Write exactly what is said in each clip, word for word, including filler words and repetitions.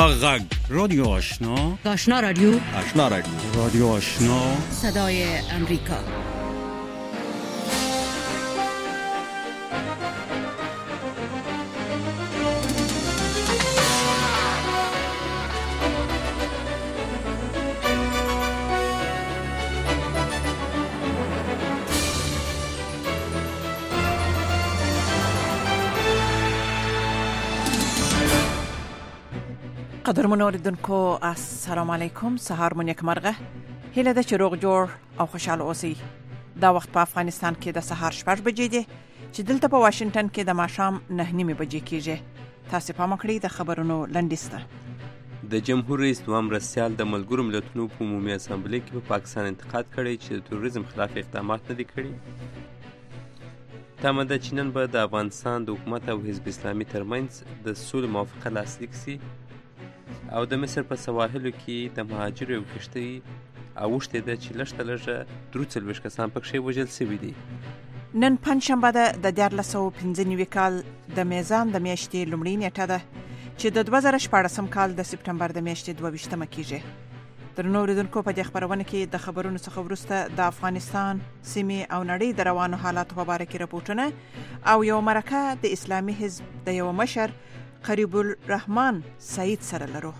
غږ رادیو آشنا آشنا رادیو آشنا رادیو رادیو آشنا صدای امریکا. قدرمن اوریدونکو السلام علیکم. سهار مو نیکمرغه. هیله ده چې روغ جوړ او خوشاله اوسئ. دا وخت په افغانستان کې د سهار شپږ بجې دي چې دلته په واشنگټن کې د ماښام نه نیمه بجې کېږي. تاسو په مکړی د خبرونو لنډیسته. د جمهور رئیس دوام مرستیال د ملګرو ملتونو په عمومي اسامبلې کې په پاکستان انتقاد کړی چې د تروریزم خلاف اقدامات نه دي کړي. تمه ده چې نن به د افغانستان د حکومت او حزب اسلامي ترمنځ د سولې موافقه لاسلیک شي او د مصر په سواحلو کې د مهاجرو یو کښتۍ اوښتې ده چې لږ تر لږه درې څلوېښت کسان پکښې وژل شوي دي. نن پنجشنبه ده د دیارلس سوه پنځه نوي کال د میزان د میاشتې لومړۍ نیټه ده چې د دوه زره شپاړسم کال د سپټمبر د میاشتې دوه ویشتمه کېږي. درنو اوریدونکو، په دې خپرونه کې د خبرونو څخه وروسته د افغانستان، سیمې او نړۍ د روانو حالاتو په باره کې راپورټونه او یو مرکه د اسلامي حزب د یو مشر قریب الرحمن سعید سره لرو.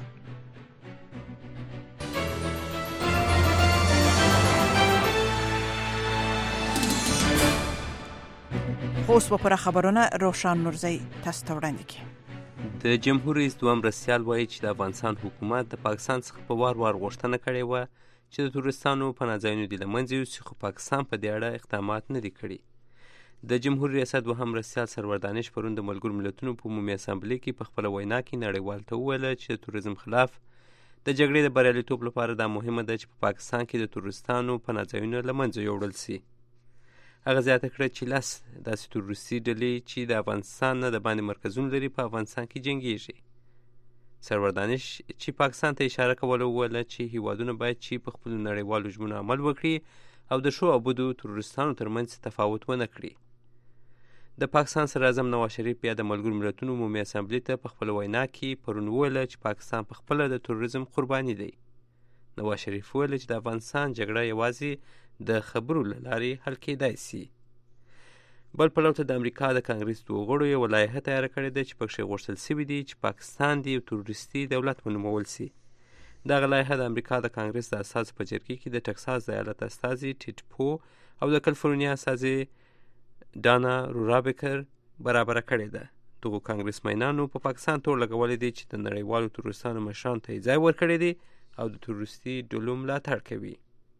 خو اوس به پر خبرونه روشن نورزی تاسو ته وړاندې کړي. د جمهور رئیس دوام مرستیال وایي چې د افغانستان حکومت د پاکستان څخه په وار وار غوښتنه کړې وه چې د تورستانو پناه ځایونه دې له منځه یوسي، خو پاکستان په دې اړه اقدامات نه دي کړي. د جمهور ریاست دوهم مرستیال سرور دانش پرون د ملګرو ملتونو په عمومي اسامبلې کې په خپله وینا کې نړیوالو ته وویله چې د تروریزم خلاف د جګړې د بریالیتوب لپاره دا مهمه ده چې په پاکستان کې د تورستانو پناه ځایونه له منځه یوړل سي. هغه زیاته کړه چې لس داسې تروریستي ډلې چې د افغانستان نه د باندې مرکزونه لري په افغانستان کې جنګیږي. سرور دانش چې پاکستان ته اشاره کوله وویله چې هیوادونه باید چې په خپلو نړیوالو ژمنو عمل وکړي او د ښو او بدو تروریستانو ترمنځ تفاوت ونه کړي. د پاکستان صدر اعظم نواز شریف بیا د ملګرو ملتونو عمومي اسامبلې ته په خپله وینا کې پرون وویله چې پاکستان په خپله د تروریزم قرباني دی. نواز شریف وویل چې د افغانستان جګړه یوازې د خبرو له لارې حل کېدای سي. بل پلو ته د امریکا د کانګرس دوو غړو یوه لایحه تیاره کړې ده چې پکښې غوښتل سوي دي چې پاکستان د یو تروریستي دولت ونومول سي. دغه لایحه د امریکا د کانګرس د اساسو په جرګې کې د ټکساس د ایالت استازي ټیټ پو او د کلیفورنیا استازي ډانا رورابکر برابره کړې ده. دغو کانګرسمینانو په پاکستان تور لګولی دی چې د نړیوالو تروریستانو مشرانو ته یې ځای ورکړی دی او د تروریستي ډلو ملاتړ کوي.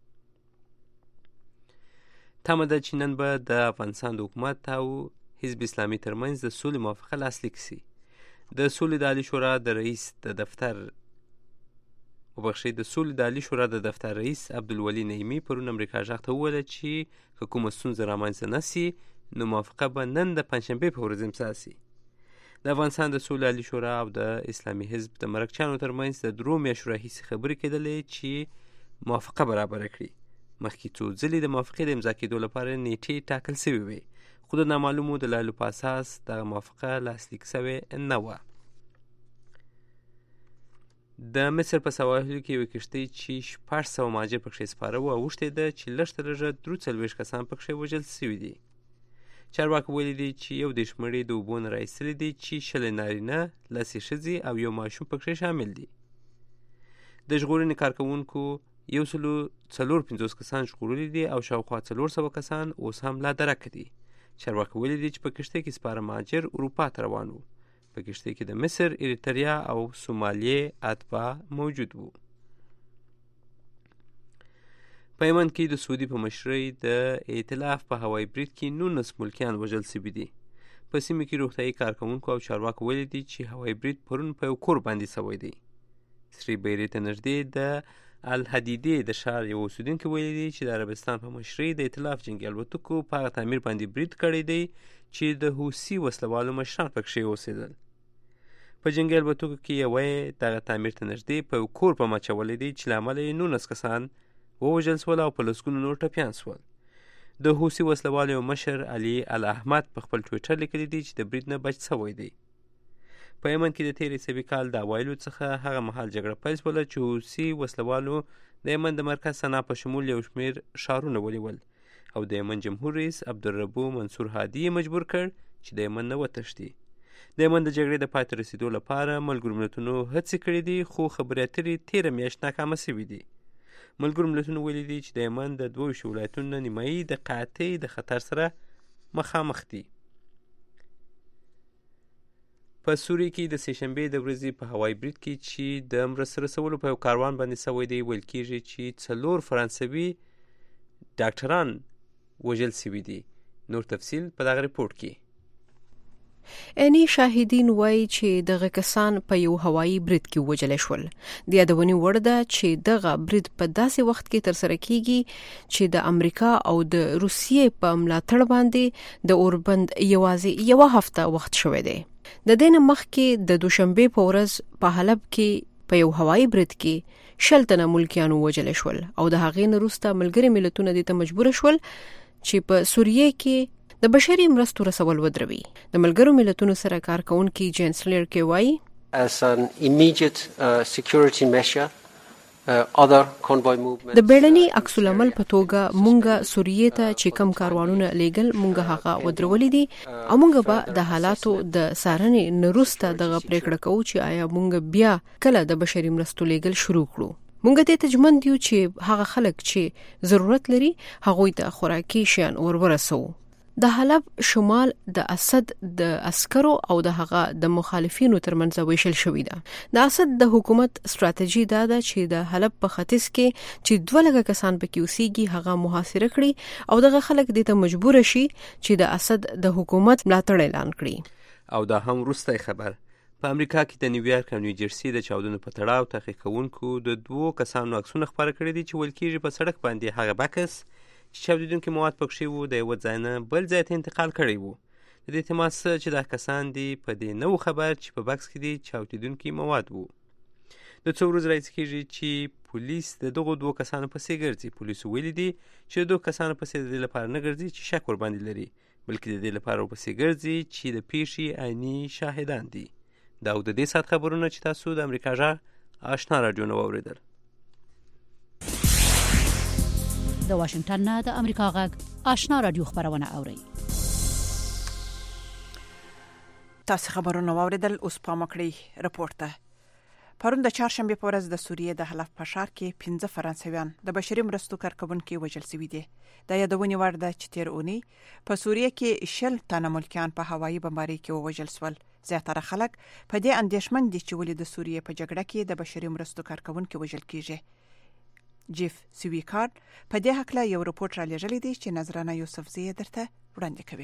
تمه ده چې نن به د افغانستان د حکومت او حزب اسلامي ترمنځ د سولې موافقه لاسلیک سي. د سولې د عالي شورا د رئیس د دفتر وبخښئ د سولې د عالي شورا د دفتر رئیس عبدالولي نعیمي پرون امریکا غږ ته وویله چې که کومه ستونزه رامنځته نه سي نو موافقه به نن د پنجشنبې په ورځ امضا سي. د افغانستان د سولې عالي شورا او د اسلامي حزب د مرکچیانو ترمنځ د درو میاشتو راهیسې خبرې کېدلې چې موافقه برابره کړي. مخکې څو ځلې د موافقې د امضا کېدو لپاره نیټې ټاکل سوې وې، خو د نامعلومو دلایلو په اساس دغه موافقه لاسلیک سوې نه وه. د مصر په سواحلو کې یوه کښتۍ چې شپږ سوه مهاجر پکښې سپاره وو اوښتې ده چې لږ تر لږه درې څلوېښت کسان پکښې وژل سوي دي. چارواکو ویلي دي چې یو دېرش مړي د اوبو نه راایستلي دي چې شلې نارینه، لسې ښځې او یو ماشوم پکښې شامل دي. د ژغورنې کارکوونکو یو سلو څلور پنځوس کسان ژغورلي دي او شاوخوا څلور سوه کسان اوس هم لا درکه دي. چارواکو ویلي دي چې په کښتۍ کې سپاره مهاجر اروپا ته روان وو. په کښتۍ کې د مصر، اریتریا او سومالیې اتباع موجود وو. په یمن کې د سعودي په مشرۍ د ائتلاف په هوایي برید کې نولس ملکیان وژل سوي دي. په سیمه کې روغتیایي کارکوونکو او چارواکو ویلي دي چې هوایي برید پرون په یو کور باندې سوی دی. سرې بیرې ته نږدې د الحدیدې د ښار یو اوسېدونکي ویلي دي چې د عربستان په مشرۍ د ائتلاف جنګي الوتکو په هغه تعمیر باندې برید کړی دی چې د حوثي وسلوالو مشران پکښې اوسېدل. په جنګي الوتکو کې یوه یې دغه تعمیر ته نږدې په یو کور بم اچولی دی چې له امله یې نولس کسان ووژل شول او په لسګونو نور ټپیان شول. د حوثي وسلوالو یو مشر علي الاحمد په خپل ټویټر لیکلی دی چې د برید نه بچ شوی دی. په یمن کې د تېر عیسوي کال د اوایلو څخه هغه مهال جګړه پیل شوله چې حوثي وسلوالو د یمن د مرکز سنا په شمول یو شمېر ښارونه ونیول او د یمن جمهور رئیس عبدالربو منصور هادي یې مجبور کړ چې د یمن نه وتښتي. د یمن د جګړې د پای ته رسېدو لپاره ملګرو ملتونو هڅې کړې دي، خو خبرې اترې تېره میاشت ناکامه سوي دي. ملګرو ملتونو ویلي دي چې د یمن د دوه ویشتو ولایتونو نه نیمایي د قحطۍ د خطر سره مخامخ دي. په سوریه کې د سهشنبې د ورځې په هوایي برید کې چې د مرستې رسولو په یو کاروان باندې سوی دی، ویل کېږي چې څلور فرانسوي ډاکټران وژل سوي دي. نور تفصیل په دغه ریپورټ کې. اني شاهدین وایي چې دغه کسان په یو هوایي برید کې وژل شول. د یادونې وړ ده چې دغه برید په داسې وخت کې ترسره کیږي چې د امریکا او د روسیې په ملاتړ باندې د اوربند یوازې یو هفته وخت شوی دی. د دې نه مخکې د دوشنبې په ورځ په حلب کې په یو هوایي برید کې شل تنه ملکیانو وژل شول او د هغې نه وروسته ملګري ملتونه دې ته مجبور شول چې په سوریه کې د بشري مرستو رسول ودروي. د ملګرو ملتونو سره کار کوونکي جینس لرکي وایي as an immediate uh, security measure uh, other convoy movements د بیړني عکس العمل په توګه مونږه سوریې ته چې کم کاروانونه لیږل مونږه هغه ودرولې دي او مونږ به د حالاتو د څارنې نه وروسته دغه پریکړه کوو چې آیا مونږ بیا کله د بشري مرستو لیږل شروع کړو. مونږ دې ته ژمن یو چې هغه خلک چې ضرورت لري هغوی ته خوراکي شیان ورورسوو. د حلب شمال د اسد د عسکرو او د هغه د مخالفینو ترمنځ ویشل شوې ده. د اسد د حکومت ستراتیژي دا ده چې د حلب په ختیځ کې چې دوه لکه کسان پکې اوسېږي هغه محاصره کړي او دغه خلک دې ته مجبور شي چې د اسد د حکومت ملاتړ اعلان کړي. او دا هم وروستی خبر په امریکا کې د نیویارک او نیوجرسي د چاودنو په تړاو تحقیق کوونکو د دوو کسانو عکسونه خپاره کړي دي چې ویل کېږي په سړک باندې هغه بکس چې چاودېدونکي مواد پکښې وو د یوه ځای نه بل ځای ته انتقال کړی وو. د دې تماس چې دا کسان دي په دې نه وو خبر چې په بکس کې دي چاودېدونکي مواد وو. د څو ورځې راځي کېږي چې پولیس د دغو دوو کسانو پسې ګرځي. پولیسو ویلي دي چې د دوو کسانو پسې د دې لپاره نه ګرځي چې شک ورباندې لري، بلکې د دې لپاره ورپسې ګرځي چې د پیښې عیني شاهدان دي. دا او د دې ساعت خبرونه چې تاسو د امریکا غږ آشنا راډیو نه واورېدل. د واشنگټن نه د امریکا غږ آشنا رادیو خبرونه اوري. تاسو خبرونه واوریدل. اوس پام وکړئ رپورټ ته. پرون د چهارشنبه په ورځ د سوریې د حلب په ښار کې پنځه فرانسویان د بشري مرستو کارکوونکي وژل شوي دي. د یادونې وړ ده چې تیر اونۍ په سوریې کې شل تنه ملکیان په هوایي بمبارۍ کې ووژل شول. زیاتره خلک په دې اندېښمن دي چې ولې د سوریې په جګړه کې د بشري مرستو کارکوونکي وژل کیږي. جیف سویکارد په دې هکله یو رپورټ را لېږلی دی چې نظرانه یوسفزی درته وړاندې کوي.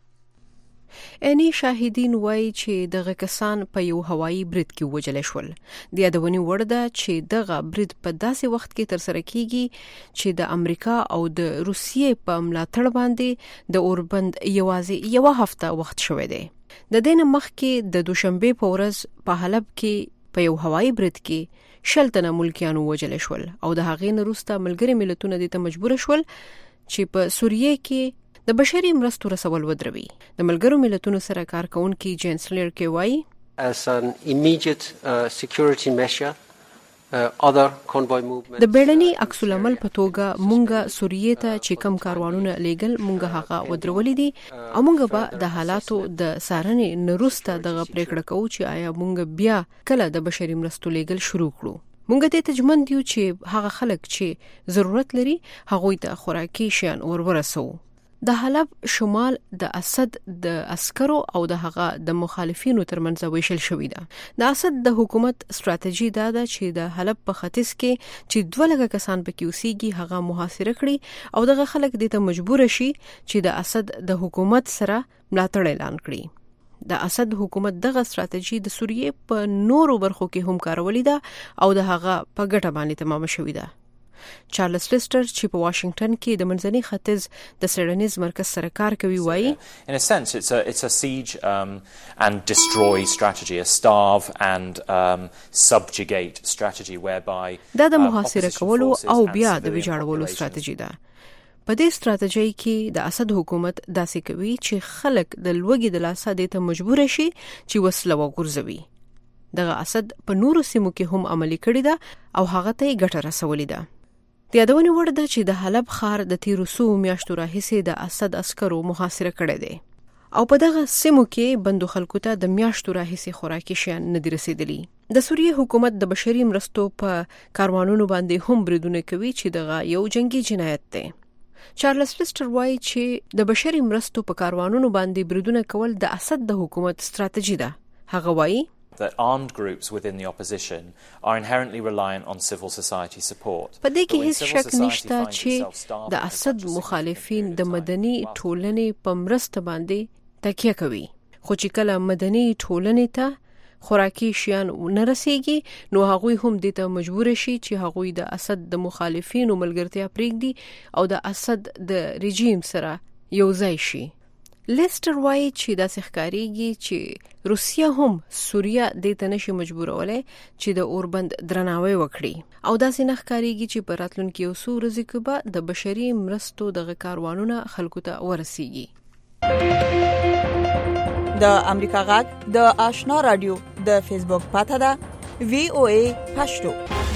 اني شاهدین وایي چې دغه کسان په یو هوایي برید کې وژل شول. د یادونې وړ ده چې دغه برید په داسې وخت کې ترسره کیږي چې د امریکا او د روسیې په ملاتړ باندې د اوربند یوازې یو هفته وخت شوی دی. د دې نه مخکې د دوشنبې په ورځ په حلب کې په یو هوایي برید کې شل تنه ملکیانو وژل شول او د هغې نه وروسته ملګري ملتونه دې ته مجبور شول چې په سوریه کې د بشري مرستو رسول ودروي. د ملګرو ملتونو سره کار کوونکي جینس لرکي وایي as an immediate uh, security measure uh, other convoy movements د بیړني عکس العمل په توګه مونږه سوریې ته چې کم کاروانونه لیږل مونږه هغه ودرولې دي او مونږ به د حالاتو د څارنې نه وروسته دغه پریکړه کوو چې آیا مونږ بیا کله د بشري مرستو لیږل شروع کړو. مونږ دې ته ژمن یو چې هغه خلک چې ضرورت لري هغوی ته خوراکي شیان ورورسوو. د حلب شمال د اسد د عسکرو او د هغه د مخالفینو ترمنځ ویشل شوې ده. د اسد د حکومت ستراتیژي دا ده چې د حلب په ختیځ کې چې دوه لکه کسان پکې اوسېږي هغه محاصره کړي او دغه خلک دې ته مجبور شي چې د اسد د حکومت سره ملاتړ اعلان کړي. د اسد حکومت دغه ستراتیژي د سوریې په نورو برخو کې هم کارولې ده او د هغه په ګټه باندې تمام شوې ده. چارلز لیسټر چې په واشنگټن کې د منځني ختیځ د څېړنیز مرکز سره کار کوي وایي in a sense it's a it's a siege um, and destroy strategy, a starve and um, subjugate strategy whereby دا د محاصره کولو او بیا د ویجاړولو ستراتیژي ده. په دې ستراتیژي کې د اسد حکومت داسې کوي چې خلک د لوږې د لاسه د ته مجبور شي چې وسله وغورځوي. دغه اسد په نورو سیمو کې هم عملي کړی ده او هغه ته یې ګټه رسولې ده. د یادونې وړ ده چې د حلب ښار د تیرو څو میاشتو راهیسې د اسد عسکرو محاصره کړی دی او په دغه سیمو کې بندو خلکو ته د میاشتو راهیسې خوراکي شیان نه دي رسېدلي. د سوریې حکومت د بشري مرستو په کاروانونو باندې هم بریدونه کوي چې دغه یو جنگي جنایت دی. چارلز لسټر وایي چې د بشري مرستو په کاروانونو باندې بریدونه کول د اسد د حکومت ستراتیژي ده. هغه وایي that armed groups within the opposition are inherently reliant on civil society support. په دې کې هیڅ شک نشته چې د اسد مخالفین د مدني ټولنې په مرسته باندې تکیه کوي، خو چې کله مدني ټولنې ته خوراکي شیان نه رسیږي نو هغوی هم دې ته مجبور شي چې هغوی د اسد د مخالفینو ملګرتیا پرېږدي او د اسد د رژیم سره یو ځای شي. لیسټر وایي چې داسې ښکارېږي چې روسیه هم سوریه دې ته نشي مجبورولای چې د اوربند درناوی وکړي او داسې نه ښکارېږي چې په راتلونکي یو څو ورځې کې به د بشري مرستو دغه کاروانونه خلکو ته ورسیږي. د امریکا غږ د آشنا رادیو د فیسبوک پاته ده وی او ای پښتو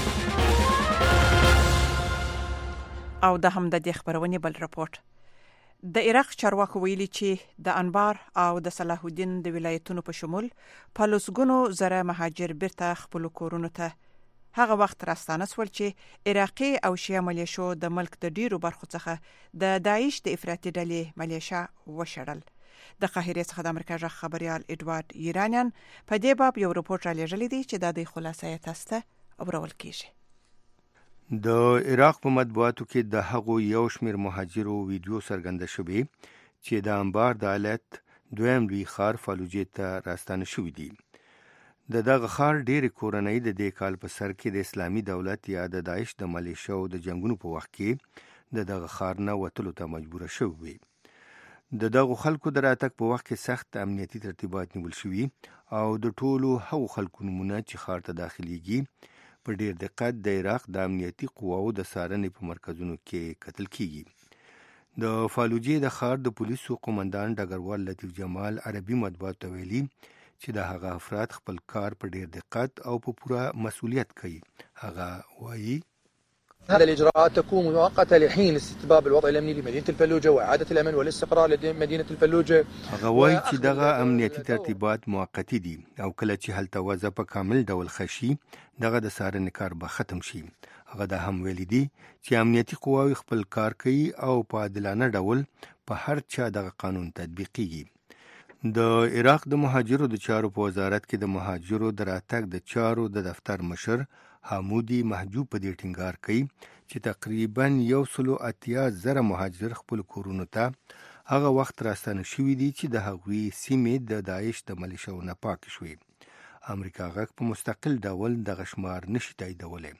او د هم د خبرونې بل راپورټ. د عراق چارواکو ویلي چې د انبار او د صلاح الدین د ولایتونو په شمول په لسګونو زره مهاجر بیرته خپل کورونو ته هغه وخت راستانه سول چې عراقي او شیعه ملیشو د ملک د ډیرو برخو څخه د داعش د افراطي ډلې ملیشا وشړل. د قاهرې څخه د امریکا ژغ خبريال ایډوارد ایرانیان په دې باب یو رپورټ را لېږلی دی چې د دې خلاصه یې تاسو ته اورول کیږي. د عراق په مطبوعاتو کې د هغو یو شمیر مهاجرو ویډیو څرګنده شوې چې د انبار د ایالت دویم لوی ښار فالوجې ته راستانه شوي دي. د دغه ښار ډېرې کورنۍ د دې کال په سر کې د اسلامي دولت یا د داعش د ملیشو د جنگونو په وخت کې د دغه ښار نه وتلو ته مجبوره شوي. د دغه خلکو د راتګ په وخت کې سخت امنیتي ترتیبات نیول شوي او د ټولو هغو خلکو نمونه چې ښار ته داخليږي په ډیر دقت د عراق د امنیتي قواو د څارنې په مرکزونو کې کتل کیږي. د فالوجې د ښار د پولیسو قومندان ډګروال لطیف جمال عربي مطبوعاتو ته ویلي چې د هغه افراد خپل کار په ډیر دقت او په پوره مسؤلیت کوي. هغه وایي هذه الإجراءات تكون مؤقتة لحين استتباب الوضع الأمني لمدينة الفلوجة وإعادة الأمن والاستقرار لمدينة الفلوجة. هغه وایي چې دغه امنیتي ترتیبات موقتی دي او کله چې هلته وضع په کامل ډول خشي دغه د څارنې کار به ختم شي. هغه دا هم ویلي دي چې امنیتي قواوې خپل کار کوي او په عادلانه ډول په هر چا دغه قانون تطبیقیږي. د عراق د مهاجرو د چارو په وزارت کې د مهاجرو د راتګ د چارو د دفتر مشر حمودي محجوب په دې ټینګار کوي چې تقریبا یو سلو اتیا زره مهاجر خپل کورونو ته هغه وخت راستانه شوي دي چې د هغوی سیمې د داعش د ملیشو نه پاک شوي. امریکا غږ په مستقل ډول دغه شمار نشي تاییدولی.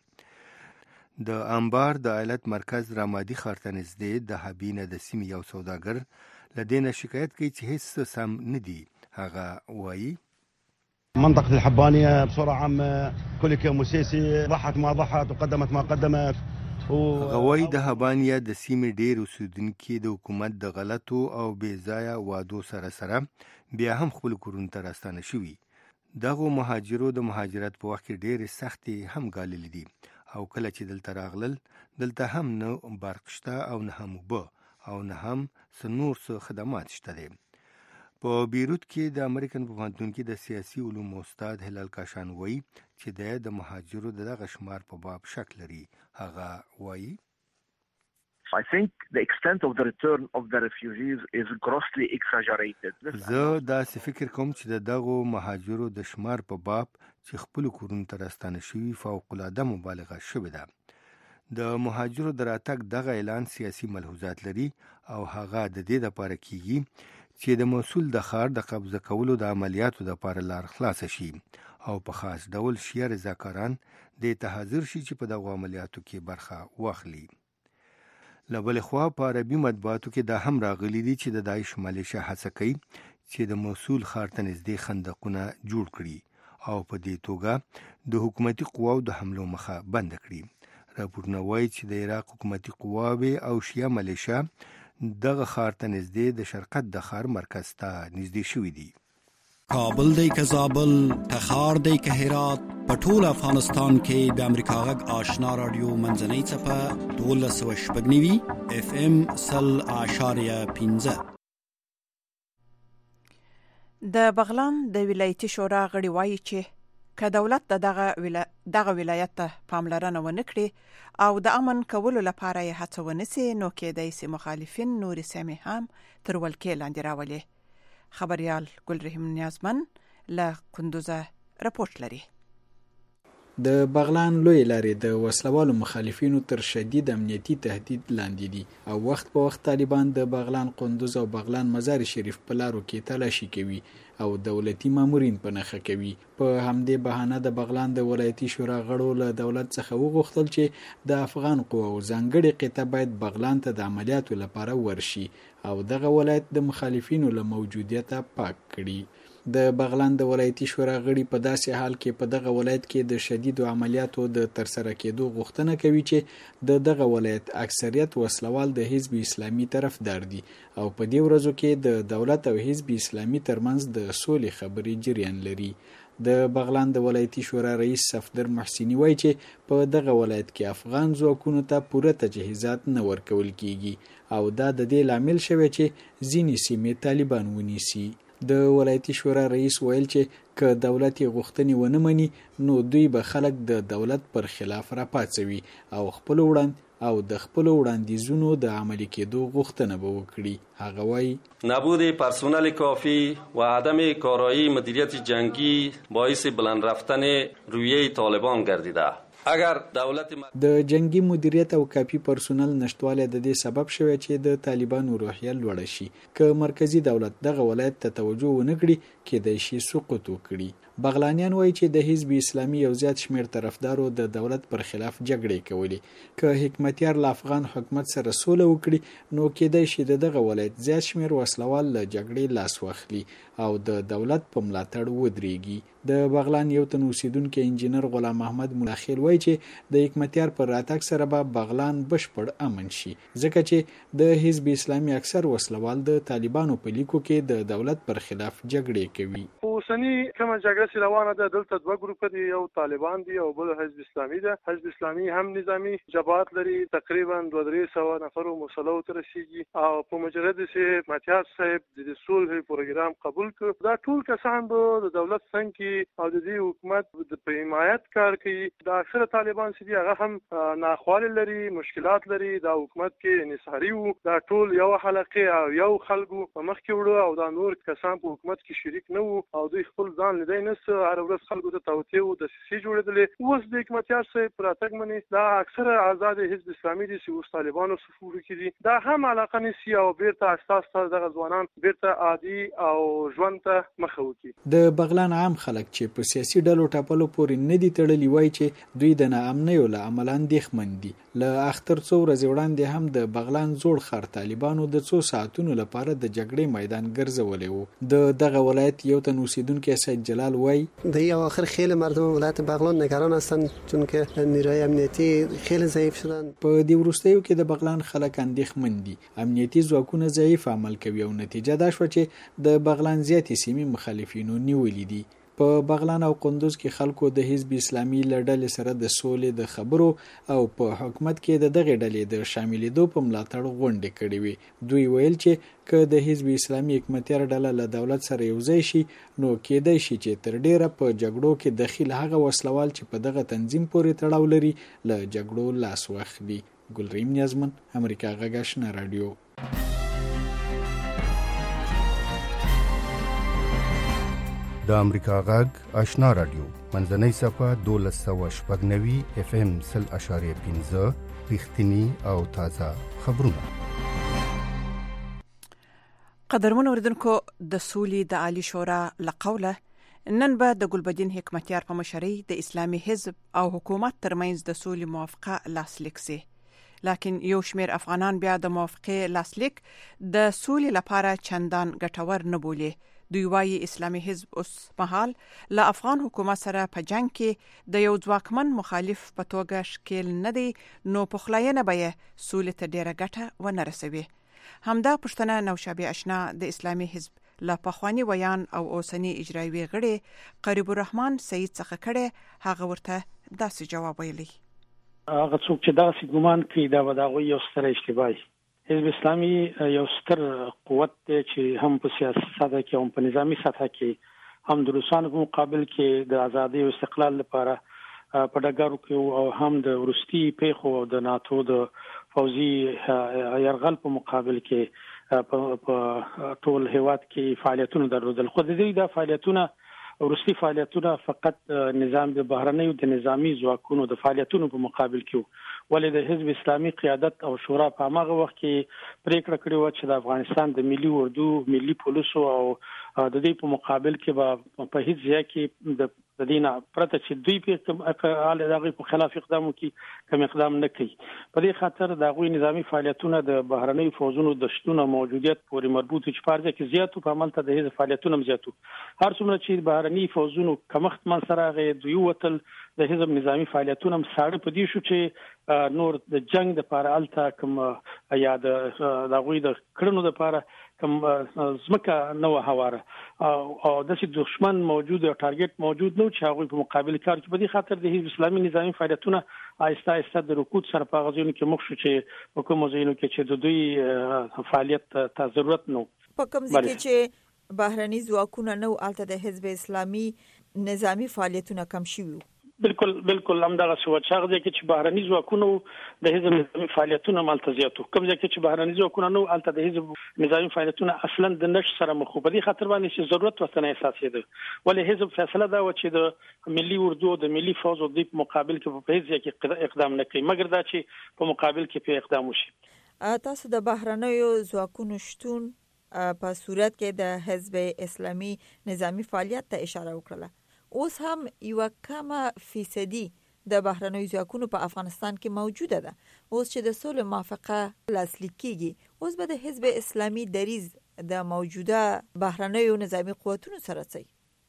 د انبار د ایالت مرکز رامادي ښار ته نږدې د حبینه د سیمې یو سوداګر له دې نه شکایت کوي چې هیڅ سم نه دي. هغه وایي منطقة الحبانية بصورة عامة كل يوم سيسي ضحت ما ضحت وقدمت ما قدمت. غوی د حبانیه د سیمې ډېر اوسیدونکي د حکومت د غلطو او بې ځایه وعدو سره سره بیا هم خپل کورونو ته راستانه شوي. دغو مهاجرو د مهاجرت په وخت کې ډېرې سختې هم ګاللې دي او کله چې دلته راغلل دلته هم نه برق شته او نه هم اوبه او نه هم څه نور څه خدمات شته دي. په بیروت کې د امریکن په پوهنتون کې د سیاسي علومو استاد هلال کاشان وایي چې د مهاجرو دغه شمار په باب شک لري. هغه وایي I think the extent of the return of the refugees is grossly exaggerated. زه داسې فکر کوم چې د دغو مهاجرو د شمار په باب چې خپل کورونو ته راستانه شوي فوق العاده مبالغه شوې ده. د مهاجرو د راتګ دغه اعلان سیاسي ملحوظات لري او هغه د دې لپاره کیږي چې د موصول د ښار د قبضه کولو د عملیاتو لپاره لار خلاصه شي او په خاص ډول شیعه رضاکاران دې ته حاضر شي چې په دغو عملیاتو کې برخه واخلي. له بلې خوا په عربي مطبوعاتو کې دا هم راغلي دي چې د داعش ملیشه هڅه کوي چې د موصول ښار ته نږدې خندقونه جوړ کړي او په دې توګه د حکومتي قواو د حملو مخه بند کړي. راپورونه وایي چې د عراق حکومتي قواوې او شیعه ملیشیا دغه ښار ته نږدې د شرقت د ښار مرکز ته نږدې شوي دي. کابل دی که زابل، تخار دی که هرات، په ټول افغانستان کې د امریکا غږ آشنا رادیو منځنۍ څپه دولس سوه شپږ نوي اف ام سل اعشاریه پنځه. د بغلان د ولایتي شورا غړي وایي چې که دولت د دغه ولا... دغه ولایت ته پاملرنه ونه کړي او د امن کولو لپاره یې هڅه ونه سي، نو کېدای سي مخالفین نورې سیمې هم تر ولکې لاندې راولي. خبريال ګلرحیم نیازمن له کندوزه راپورټ لري. د بغلان لوی لارې د وسلوالو مخالفینو تر شدید امنیتي تهدید لاندې دي او وخت په وخت طالبان د بغلان، قندوز او بغلان مزار شریف په لارو کې تلاشي کوي او دولتي مامورین په نښه کوي. په همدې بهانه د بغلان د ولایتي شورا غړو له دولت څخه وغوښتل چې د افغان قواو ځانګړي قطعه باید بغلان ته د عملیاتو لپاره ورشي او دغه ولایت د مخالفینو له موجودیته پاک کړي. د بغلان د ولایتي شورا غړي په داسې حال کې په دغه ولایت کې د شدیدو عملیاتو د ترسره کېدو غوښتنه کوي چې د دغه ولایت اکثریت وسلوال د حزب اسلامي طرفدار دي او په دې ورځو کې د دولت او حزب اسلامي ترمنځ د سولې خبرې جریان لري. د بغلان د ولایتي شورا رئیس صفدر محسنی وایي چې په دغه ولایت کې افغان ځواکونو ته پوره تجهیزات نه ورکول کیږي او دا د دې لامل شوی چې ځینې سیمې طالبان ونیسي. د ولایتي شورا رئیس ویل چې که دولت غوښتنې ونه مني نو دوی به خلک د دولت پر خلاف راپاڅوي او خپل وړاند او د خپل وړاندیزونو د عملي کېدو غوښتنه به وکړي. هغه وایي نبود پرسنل کافی و عدم کارایی مدیریت جنگی باعث بلند رفتن رویه طالبان گردیده. اگر دولت د جنگي مدیریت او کافي پرسونل نشټواله د دې سبب شوی چې د طالبانو روحیه لوړه شي. که مرکزی دولت دغه ولایت ته توجه ونه کړي کېدای شي سقوط وکړي. بغلانیان وایي چې د حزب اسلامي یو زیات شمیر طرفدارو د دولت پر خلاف جګړې کولې. که حکمتیار له افغان حکومت سره سوله وکړي نو کېدای شي دغه ولایت زیات شمیر وسلوال له جګړې لاس واخلي او د دولت په ملاتړ ودرېږي. د بغلان یو تن اوسیدونکو انجینر غلام محمد ملاخیل وایي چې د حکمتیار پر راتګ سره به بغلان بشپړ امن شي ځکه چې د حزب اسلامي اکثر وسلوال د طالبانو په لیکو کې د دولت پر خلاف جګړې کوي. اوسنی کومه جګړه چې روانه ده دلته دوه ګروپ دي، یو طالبان دي او بل حزب اسلامي ده. حزب اسلامي هم نظامی جبهات لري، تقریبا دوه درې سوه نفرو مسلو ته رسیږي او په مجرد چې حکمتیار صاحب د صلح پروګرام قبول کړ، دا ټول کسان به د دولت څنګه او د دې حکومت په حمایت کار کوي. د اکثره طالبان چې هغه هم ناخوالې لري، مشکلات لري، دا حکومت کې انحصاري وو، دا ټول یو حلقه او یو خلکو په مخ کې وړو او دا نور کسان په حکومت کې شریک نه وو او دوی خپل ځان لیدای نه څه هر ورځ خلکو ته توطئه او د سیاسي جوړېدلې. اوس د حکمتیار صاحب پر راتګ باندې دا اکثره آزاد حزب اسلامي دي چې اوس طالبانو صفوف کې دي، دا هم علاقه نسی او بیرته اساس ته دغه ځوانان بیرته عادي او ژوند ته مخه وکړي. د بغلان عام خلک چې په سیاسي ډلو ټاپلو پورې نه دي تړلي وایي چې دوی د ناامنیو له امله اندېښمن دي. له اختر څو ورځې وړاندې هم د بغلان زوړ ښار طالبانو د څو ساعتونو لپاره د جګړې میدان ګرځولی و. د دغه ولایت یو تن اوسیدونکی سید جلال وایي در این اواخر خیلی مردم ولایت بغلان نگران هستند چون که نیروهای امنیتی خیلی ضعیف شدن. په دې وروستیو کې د بغلان خلک اندېښمن دي. امنیتي ځواکونه ضعیف عمل کوي او نتیجه دا شوه چې د بغلان زیاتې سیمې مخالفینو نیولې دي. په بغلان او قندوز کې خلکو د حزب اسلامي له ډلې سره د سولې د خبرو او په حکومت کې د دغې ډلې د شاملېدو په ملاتړ غونډې کړې وې. دوی ویل چې که د حزب اسلامي حکمتیار ډله له دولت سره یوځای شي نو کېدای شي چې تر ډیره په جګړو کې دخیل هغه وسلوال چې په دغه تنظیم پورې تړاو لري له جګړو لاس واخلي. ګلریم نیازمن، امریکا غږ آشنا رادیو. د امریکا غږ آشنا رادیو منځنۍ صفه دولس سوه شپږ نوي اف ام سل اشاریه پنځه رښتینی او تازه خبرونه. قدرمن اوریدونکو، د سولې د عالی شورا لقوله نن به د ګلبدین حکمتیار په مشرۍ د اسلامي حزب او حکومت ترمنځ د سولې موافقه لاسلیک سي. لکن یو شمیر افغانان بیا د موافقه لاسلیک د سولې لپاره چندان ګټور نه بولي. دوی وايي اسلامي حزب اوس مهال له افغان حکومت سره په جنگ کې د یو ځواکمن مخالف په توګه شکل نه دی، نو پخلاینه به یې سولې ته ډیره ګټه ونه رسوي. همدا پښتنه نوشابه آشنا د اسلامي حزب لا پخوانی ویان او اوسنی اجرایي غړي قریب الرحمن سید څخه کړي، هغه ورته داسې جواب ویلی. هغه څوک چې داسې ګمان کوي دا به د هغوی یو ستر اشتباه وي. حزب اسلامي یو ستر قوت دی چې هم په سیاسي سطح کې هم په نظامی سطح کې هم د روسانو په مقابل کې د ازادۍ او استقلال لپاره په ډګرو کې او هم د روسي پیښو او د ناتو د فوزي يرغل په مقابل کې په ټول هیواد کې فعالیتونه درلودل. خو د دې د فعالیتونه روسي فعالیتونه فقط نظام د بهرنیو د نظامی ځواکونو د فعالیتونو په مقابل کې، ولې د حزب اسلامي قیادت او شورا په هغه وخت کې پریکړه کړې و چې د افغانستان د ملي اردو، ملي پولیسو او د دې په مقابل کې به په هیڅ ځای کې د د دینه پرته چې دوی په حال دغه په خلاف اقدام وکړي کوم اقدام نه کوي. په دې خاطر د غوي نظامی فعالیتونه د بهرنۍ فوجونو د شتون او موجودیت پورې مربوط چې پارځه کې زیاتو په عمل ته د هیڅ فعالیتونه زیاتو. هر څومره چې بهرنۍ فوجونو کمښت من سره غي دوی وتل د حزب نظامی فعالیتونه ساړه په دې شو چې نور د جنگ د لپاره الته کوم یا د غوي د کړنو د لپاره کوم زمکه نو هواره او د سې دښمن موجود او ټارګټ موجود نو چې هغه په مقابل کار کې په دې خاطر د حزب اسلامي نظامی فعالیتونه آهسته آهسته د رکود سره په غوښنه کې مخ شو چې په کوم ځایونو کې چې د دوی فعالیت ته ضرورت نو په کوم ځای کې چې بهرني ځواکونه نو الته د حزب اسلامي نظامی فعالیتونه کم شوي. بالکل بالکل همدغه څه و چې هغه کې چې بهرني ځواکونه د حزب نظامی فعالیتونه مالته زیاتو، کوم ځای کې چې بهرني ځواکونه نو الته د حزب نظامی فعالیتونه اصلا د نش سره مخ په دې خاطر باندې چې ضرورت وسنه اساسي ده، ولې حزب فیصله دا و چې د ملي اردو د ملي فوج او د مقابل کې په هیڅ کې اقدام نه کوي مګر دا چې په مقابل کې په اقدام وشي. تاسو د بهرنیو ځواکونو شتون په صورت کې د حزب اسلامي نظامی فعالیت ته اشاره وکړه. اوس هم یو کم فیصدي د بهرنیو ځواکونو په افغانستان کې موجوده ده. اوس چې د صلح موافقه لاسلیک کیږي، اوس به د حزب اسلامي دریز د موجوده بهرنیو نظامی قوتونو سره څه؟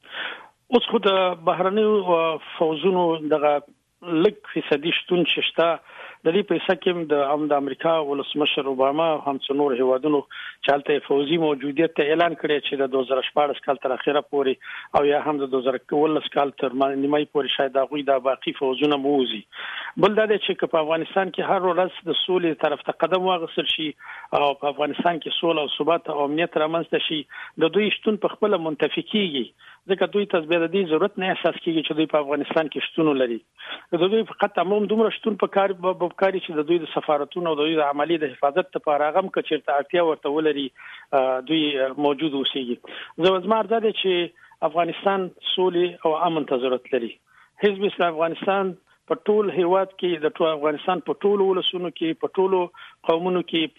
اوس خو د بهرنیو فوجونو دغه لږ فیصدي شتون شته د دې په حساب کې د هم د امریکا ولسمشر اوباما هم څنور هیوادونو چالتې فوجي موجودیت اعلان کړی چې د دوه زره شپږ کال تر اخره پورې او یا هم د دوه زره ولس کال تر نیمای پورې شاید هغه د باقي فوجونه موزي. بل دا چې په افغانستان کې هر ورځ د سولې طرف ته قدم واغسل شي او په افغانستان کې سوله او ثبات او امنیت رامنځته شي، د دوی شتون په خپل منتفقيږي ځکه دوی تثبیت دي ضرورت نه احساس کیږي چې دوی په افغانستان کې شتون لري. د دوی فقط عموم دومره شتون په کار په کاری چې د دوی د سفارتونو او د دوی د عملی د حفاظت لپاره غم کچرته اړتیا ورته ولري دوی موجود اوسېږي. زه زما ارزه ده چې افغانستان سولې او امن ته ضرورت لري. حزب اسلام افغانستان په ټول هیواد کې د ټول افغانستان په ټول ولسونو کې په ټول قومونو کې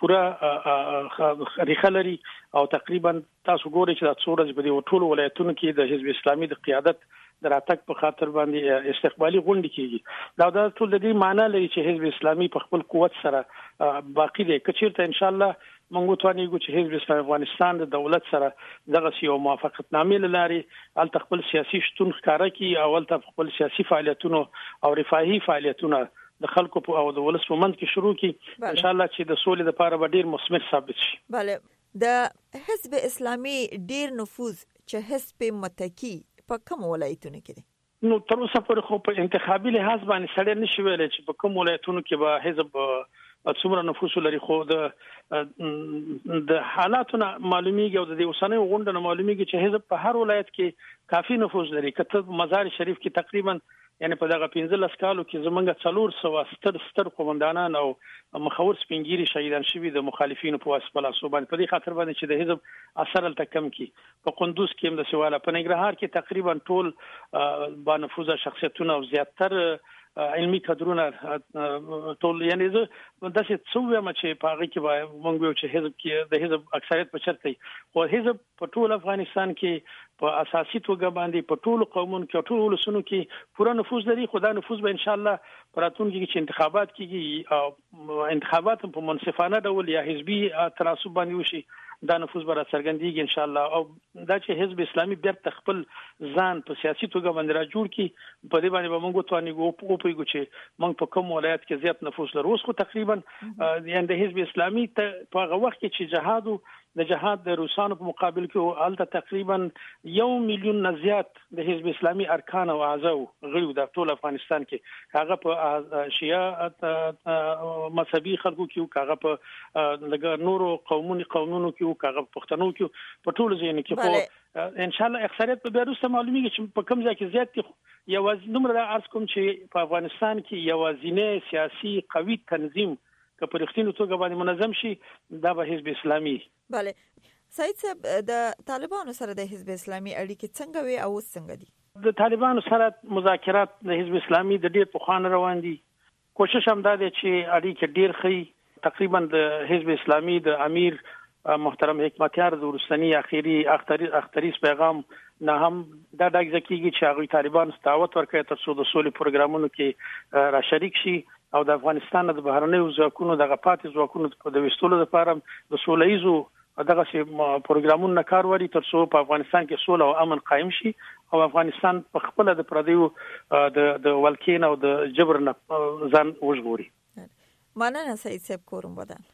پورا ریښه لري او تقریبا تاسو ګورئ چې د څورز په دې ټول ولایتونو کې د حزب اسلامي د قیادت د راتګ په خاطر باندې استقبالي غونډې کیږي. دا د ټول د دې معنی لري چې حزب اسلامي په خپل قوت سره باقی دی. کچیرته ان شاء الله موږ توانیږو چې حزب اسلام افغانستان د دولت سره دغه یو موافقتنامې لري ال خپل سیاسي شتون ښکارا کی او ال خپل سیاسي فعالیتونو او رفاهي فعالیتونو د خلکو په او د ولس په منځ کې شروع کی ان شاء الله چې د سولې لپاره به ډیر مثمر ثابت شي. bale د حزب اسلامي ډیر نفوذ چې حزب متکی په کوم ولایتونو کې دي؟ نو تر اوسه پورې خو په انتخابي لحاظ باندې سړی نشي ویلی چې په کوم ولایتونو کې به حزب څومره نفوس لري، خو د د حالاتونه معلومیږي او د دې اوسنۍ غونډه معلومیږي چې حزب په هر ولایت کې کافي نفوس لري. کته مزار شریف کې تقریبا یعنی په دغه پنځلس کالو کې زمونږ څلور سوه ستر ستر قومندانان او مخور سپینګيري شهیدان شوي د مخالفینو په واسطه لا صوبان په دې خاطر باندې چې د حزب اثر الته کم کی. په قندوز کې هم د سواله په ننګرهار کې تقریبا ټول با نفوذ شخصیتونه او زیاتر علمي کادرونه ټول یعنی زه داسې څو یم چې په هغه کې مونږ یو چې حزب کې د حزب اکثریت په چرته او حزب په ټول افغانستان کې په اساسي توګه باندې په ټول قومونو کې ټول ولسونو کې پوره نفوذ لري. خو دا نفوذ به ان شاء الله پراتون کې چې انتخابات کیږي او انتخابات په منصفانه ډول یا حزبي تناسب باندې وشي دا نفوذ به راڅرګندېږي ان شاء الله. او دا چې حزب اسلامي بیا خپل ځان په سیاسي توګه باندې را جوړ کړي په دې باندې به موږ وتوانیږو او پوهیږو چې موږ په کوم ولایت کې زیات نفوذ لرو. اوس خو تقریبا یعنی د حزب اسلامي ته په هغه وخت کې چې جهاد د جهاد د روسانو په مقابل کې هلته تقریبا یو میلیون نه زیات د حزب اسلامي ارکان او اعضاء غړي د ټول افغانستان کې هغه په شیعه مذهبي خلکو کې هغه په لګ نورو قومونو قومونو کې هغه په پښتنو کې په ټول ځای کې خو ان شاء الله اکثریت په بیروسته معلومیږي چې په کوم ځای کې زیات دي. یوازې نمبر ارز کوم چې په افغانستان کې یوازینی سیاسي قوي تنظیم که په رښتینو توګه باندې منظم شي دا به حزب اسلامي. بله سعید صاحب د طالبانو سره د حزب اسلامي اړیکې څنګه وي او څنګه دي؟ د طالبانو سره مذاکرات د حزب اسلامي د ډیر پخوانه روان دي. کوشش هم دا دی چې اړیکې ډیر ښه تقریبا د حزب اسلامي د امیر محترم حکمتیار د ورستنی اخیری اختریز پیغام نه هم دا دغه ځکیږي چې هغه طالبان دعوت ورکړي تر څو د سولې پروګرامونو کې را شریک شي او د افغانستان د بهرنیو ځواکونو د غپاتې ځواکونو د وستلو لپاره د سولېزو دغه سي پروګرامونو کار وړي تر څو په افغانستان کې سوله او امن قائم شي او افغانستان په خپل د پردیو د د ولکین او د جبر نه ځان وژغوري. مننه سعید صاحب کورم بدن.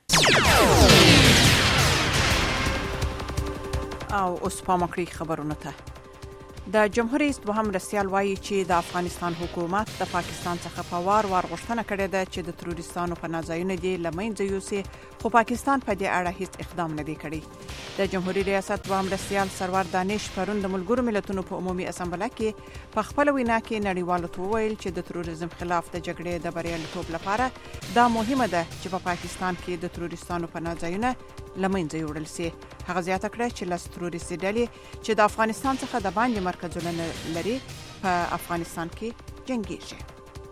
او اوس په مکرې خبرونه ته د جمهور رئیس دوهم رسیال وایي چې د افغانستان حکومت د پاکستان څخه په وار وار غوښتنه کړې ده چې د تروریستانو په نازایونه دي لمنځه یوسي خو پاکستان په دې اړه هیڅ اقدام نه دی کړی. د جمهوریت ریاست دوهم رسیال سرور دانش پرون د ملګرو ملتونو په عمومي اسامبله کې په خپل وینا کې نړیوالو ته وویل چې د تروریزم خلاف د جګړې د بریالیتوب لپاره دا مهمه ده چې په پاکستان کې د تروریستانو په نازایونه لمنځه یوړل شي. هغه زیاته کړه چې لاس تروریستي ډلې چې د افغانستان څخه د باندې مرکزونه لري په افغانستان کې جنگيږي.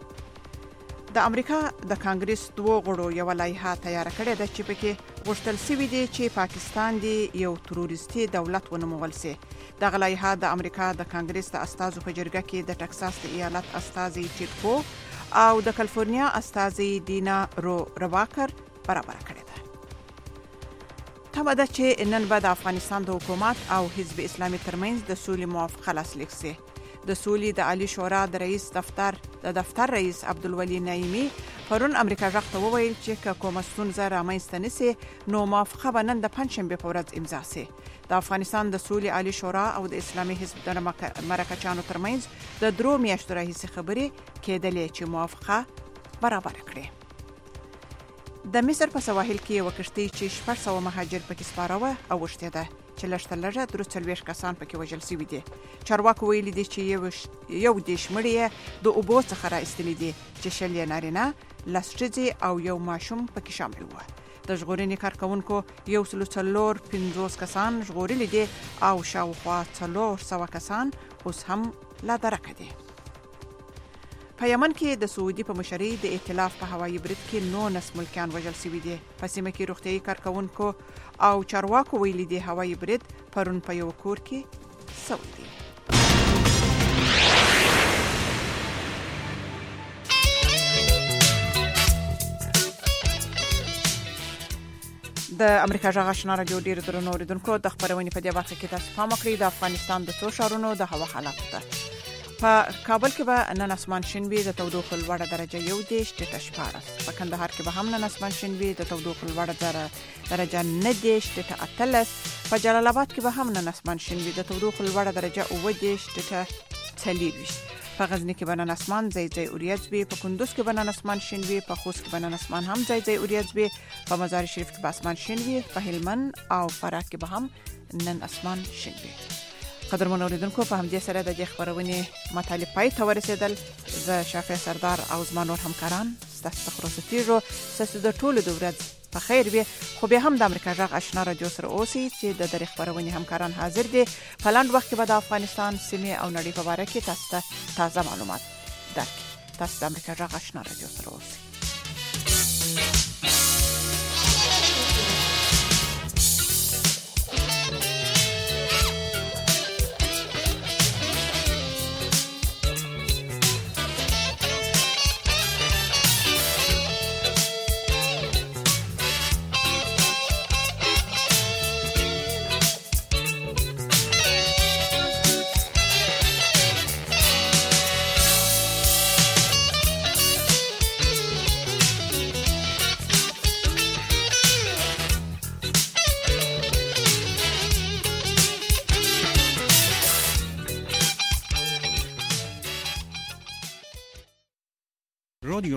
د امریکا د کانګرس دوه غړو یو لایحه تیار کړې ده چې پکې غوښتل شوی دی چې پاکستان دی یو تروریستي دولت ونومول شي. د لایحه د امریکا د کانګرس د استازو په جرګه کې د ټکساس د ایالت استازي ټیټ پو او د کالیفورنیا استازي دینا رو رواکر برابر کړې ده. تمه ده چې نن به د افغانستان د حکومت او حزب اسلامي ترمنځ د سولې موافقه لاسلیک شي. د سولې د عالی شورا د رئیس دفتر د دفتر رئیس عبدالولي نعیمي پرون امریکا غږ ته وویل چې کومه ستونزه رامنځته نشي نو موافقه به نن د پنځشنبه په ورځ امضا شي. د افغانستان د سولې عالی شورا او د اسلامي حزب د مرکچانو ترمنځ د درو میاشتو راهیسې خبرې کېدلې چې موافقه برابر کړي. د مصر په سواحل کې یو کشتۍ چې شپږ سوه مهاجر پکې سپاره و او وشتېده چې لږ لږه درې څلوېښت کسان پکې وژل شوي دي. چارواکو ویلي دي چې یو یو دېرش مړي د اوبو څخه را ایستلي دي چې شل یې نارینه لس ښځې او یو ماشوم پکې شامل وو. د ژغورنې کارکوونکو یو سلو څلور پنځوس کسان ژغورلي دي او شاوخوا څلور سوه کسان اوس هم لا درکه دي. په یمن کې د سعودي په مشرۍ د ائتلاف په هوایي برید کې نولس ملکیان وژل شوي دي. په سیمه کې روغتیايي کارکوونکو او چارواکو ویلي دي هوایي برید پرون په یو کور کې شوی دی. د امریکا غږ آشنا رادیو ډیر درنو اوریدونکو د خبرونې په دې وخت کې تاسو پام وکړئ د افغانستان د څو ښارونو د هوا حالات ته. په کابل کې به نن اسمان شین وي د تودوخې لوړه درجه یو دېرش ټیټه شپاړس. په کندهار کې به هم نن اسمان شین وي د تودوخې لوړه درجه نه دېرش ټیټه اتلس. په جلال آباد کې به هم نن اسمان شین وي د تودوخې لوړه درجه اووه دېرش ټیټه څلېرویشت. په غزنی کې به نن اسمان ځای ځای اوریځ وي. په کندوز کې به نن اسمان شین وي. په خوست کې به نن اسمان هم ځای ځای اوریځ وي. په مزار شریف کې به اسمان شین وي. په هلمند او فراه کې به هم نن اسمان شین وي. قدرمن اوریدونکو په همدې سره د دې خبرونې مطالب پای ته ورسېدل. زه شافعي سردار او زما نور همکاران ستاسو څخه رخصتېږو. ستاسو د ټولو د ورځ په خیر وي. خو بیا هم د امریکا غږ آشنا رادیو سره اوسئ چې د دې خبرونې همکاران حاضر دي. په لاندې وخت کې به د افغانستان سیمې او نړۍ په باره کې تاسو ته تازه معلومات درکړي. تاسو د امریکا غږ آشنا رادیو سره اوسئ.